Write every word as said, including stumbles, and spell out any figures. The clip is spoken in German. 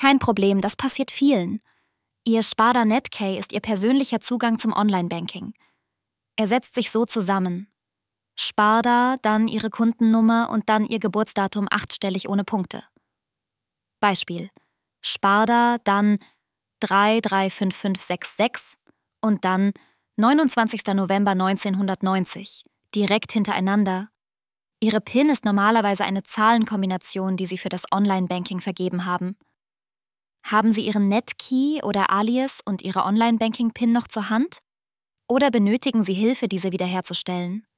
Kein Problem, das passiert vielen. Ihr Sparda Netkey ist Ihr persönlicher Zugang zum Online-Banking. Er setzt sich so zusammen. Sparda, dann Ihre Kundennummer und dann Ihr Geburtsdatum achtstellig ohne Punkte. Beispiel: Sparda, dann drei drei fünf fünf sechs sechs und dann neunundzwanzigster November neunzehnhundertneunzig, direkt hintereinander. Ihre PIN ist normalerweise eine Zahlenkombination, die Sie für das Online-Banking vergeben haben. Haben Sie Ihren Netkey oder Alias und Ihre Online-Banking-PIN noch zur Hand? Oder benötigen Sie Hilfe, diese wiederherzustellen?